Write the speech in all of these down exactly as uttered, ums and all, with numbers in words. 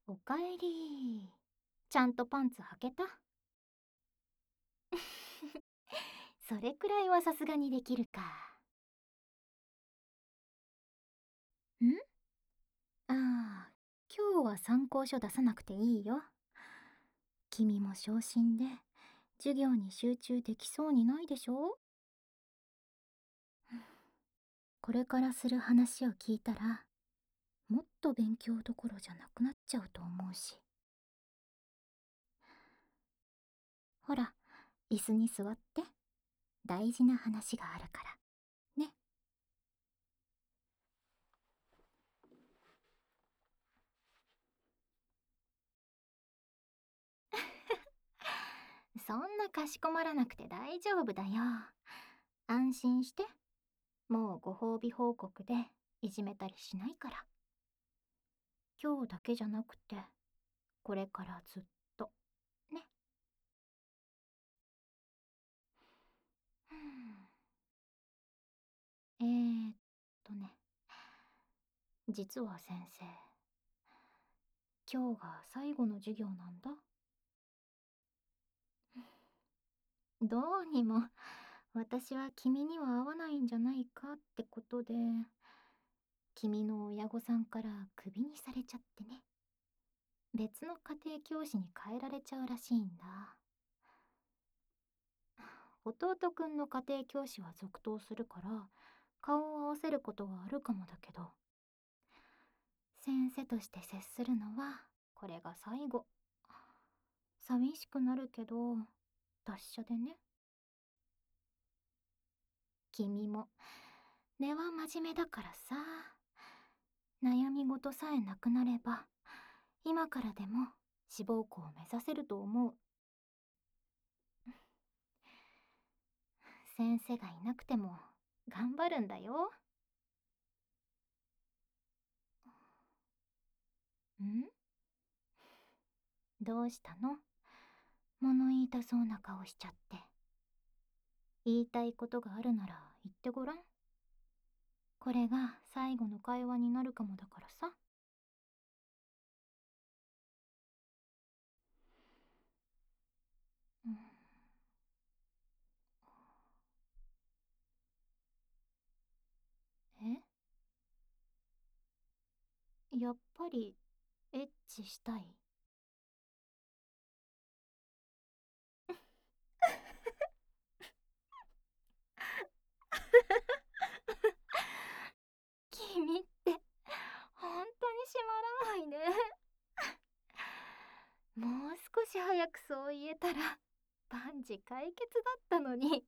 おかえり。ちゃんとパンツ履けた？それくらいはさすがにできるか。んああ、今日は参考書出さなくていいよ。君も昇進で授業に集中できそうにないでしょ？これからする話を聞いたら、もっと勉強どころじゃなくなっちゃうと思うし。ほら、椅子に座って。大事な話があるから。ね。そんなかしこまらなくて大丈夫だよ。安心して。もうご褒美報告でいじめたりしないから。今日だけじゃなくて、これからずっと。ね。えーっとね。実は先生、今日が最後の授業なんだ。どうにも、私は君には合わないんじゃないかってことで、君の親御さんからクビにされちゃってね。別の家庭教師に変えられちゃうらしいんだ。弟くんの家庭教師は続投するから、顔を合わせることはあるかもだけど、先生として接するのはこれが最後。寂しくなるけど、達者でね。君も根は真面目だからさ。悩み事さえなくなれば、今からでも志望校を目指せると思う。先生がいなくても頑張るんだよ。ん？どうしたの？物言いたそうな顔しちゃって。言いたいことがあるなら言ってごらん。これが最後の会話になるかもだからさ。うん、え？やっぱりエッチしたい？君って本当にしまらないね。もう少し早くそう言えたら万事解決だったのに。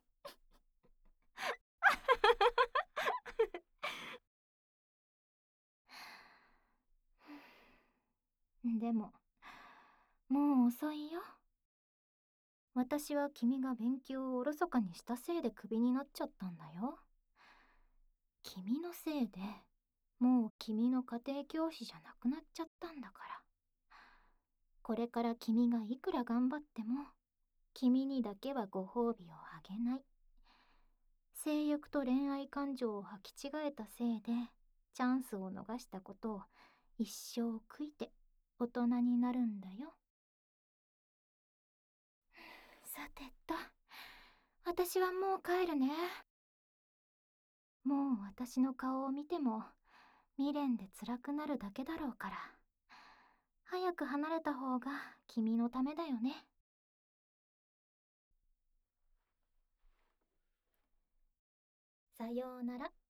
でももう遅いよ。私は君が勉強をおろそかにしたせいでクビになっちゃったんだよ。君のせいでもう君の家庭教師じゃなくなっちゃったんだから。これから君がいくら頑張っても君にだけはご褒美をあげない。性欲と恋愛感情を履き違えたせいでチャンスを逃したことを一生悔いて大人になるんだよ。さてと、私はもう帰るね。もう私の顔を見ても未練で辛くなるだけだろうから、早く離れた方が君のためだよね。さようなら。